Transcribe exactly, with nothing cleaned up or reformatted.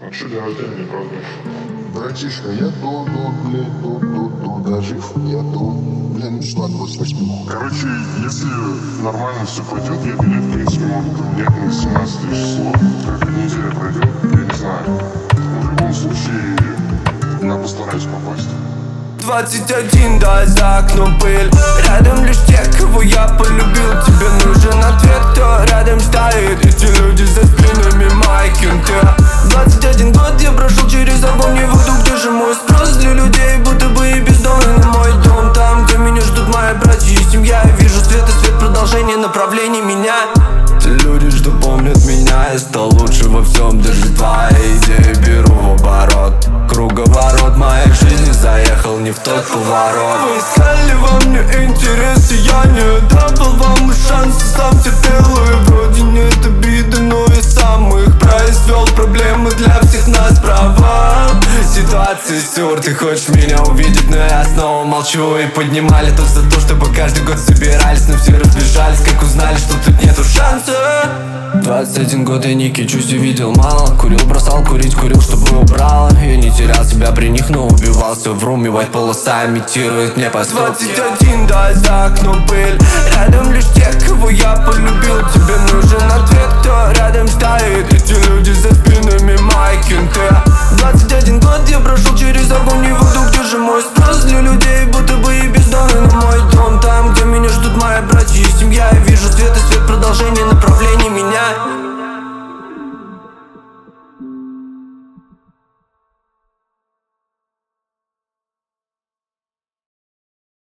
А что день рождения не празднуешь? Братишка, я тут, тут, блядь, тут, тут, тут, да жив, я тут, блин, мечта двадцать восьмого. Короче, если нормально все пойдет, я билет, в принципе, могу поменять на семнадцатое число. Как неделя пройдет, я не знаю. Но в любом случае, я постараюсь попасть. Двадцать один, да, за окном пыль. Рядом лишь те, кого я полюбил. Тебе нужен ответ, кто рядом стоит. Эти люди за спинами мои кенты. Двадцать один год я прошел через огонь и воду. Где же мой спрос для людей, будто бы и бездомный мой дом? Там, где меня ждут мои братья и семья. Я вижу свет и свет, продолжение направлений меня. Те люди, что помнят меня, я стал лучше во всем. Даже твои идеи беру в оборот. Круговорот моей жизни заехал не в тот поворот. Вы искали во мне интересы, я не давал вам шансы, сам терпел. И вроде нет обиды, но я сам их произвел. Проблемы для всех нас, права. Ситуация сюр, ты хочешь меня увидеть, но я снова молчу. И поднимали тост за то, чтобы каждый год собирались, но все разбежались, как узнали, что тут нету шанса. Двадцать один год я не кичусь и видел мало. Курил, бросал курить, курил, чтобы убрало. Я не терял себя при них, но убивался в руме. White полоса имитирует мне поступки. Двадцать один, да, за окном пыль. Рядом лишь те, кого я полюбил. Тебе нужен ответ, кто рядом стоит. Эти люди за спинами мои кенты. Двадцать один год я прошел через огонь и воду. Где же мой спрос для людей, будто бы и бездомный мой дом? Там, где меня ждут мои братья и семья. Я вижу свет и свет,